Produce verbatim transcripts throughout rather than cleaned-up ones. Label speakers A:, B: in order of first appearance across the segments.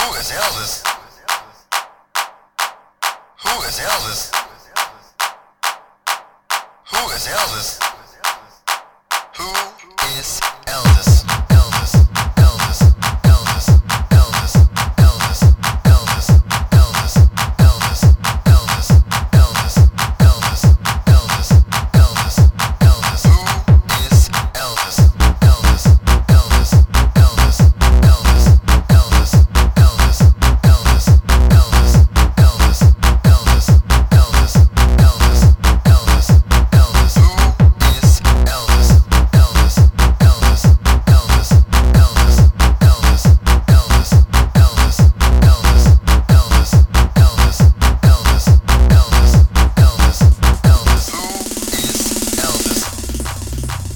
A: Who is Elvis? Who is Elvis? Who is Elvis? Who is Elvis? Elvis, Elvis, Elvis, Elvis, Elvis, Elvis, Elvis, Elvis, Elvis, Elvis, Elvis, Elvis, Elvis, Elvis. Who is Elvis? Elvis, Elvis, Elvis, Elvis, Elvis, Elvis, Elvis, Elvis, Elvis, Elvis, Elvis, Elvis, Elvis, Elvis. Who is Elvis? Elvis, Elvis, Elvis, Elvis, Elvis, Elvis, Elvis, Elvis, Elvis, Elvis, Elvis, Elvis, Elvis, Elvis. Who is Elvis?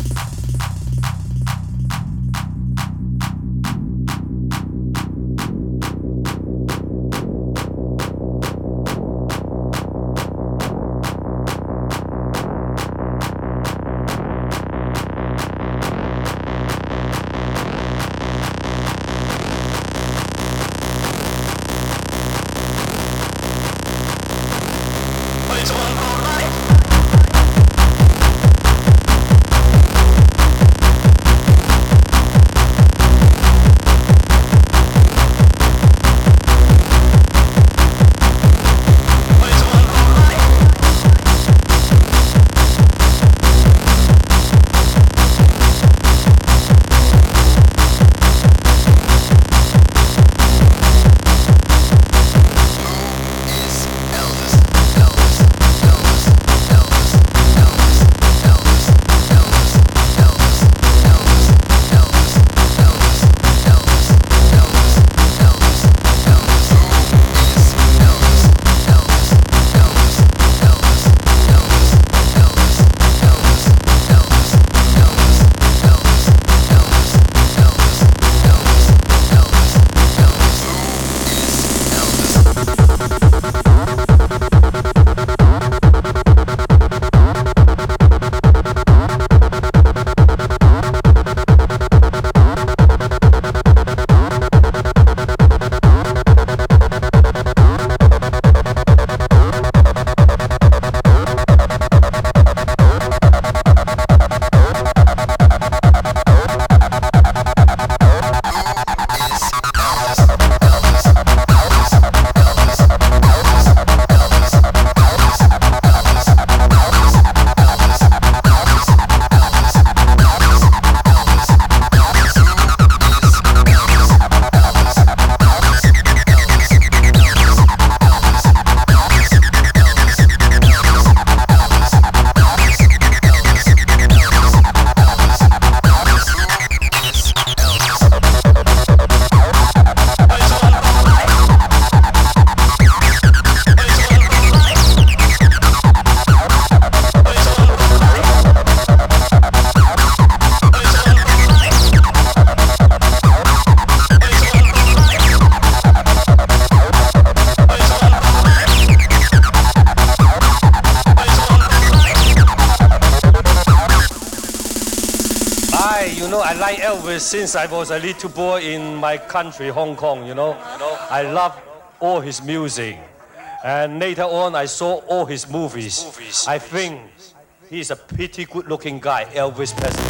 B: Elvis since I was a little boy in my country, Hong Kong, you know. You know, I love all his music. And later on, I saw all his movies. movies. I think he's a pretty good-looking guy, Elvis Presley.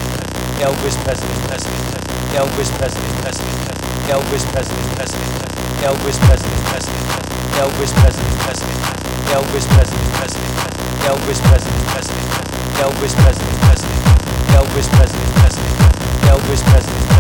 B: Elvis Presley. Elvis Presley. Elvis Presley. Elvis Presley. Elvis Presley. Elvis Presley. Elvis Presley. Elvis Presley. Elvis Presley. Elvis Presley. Elvis Presley.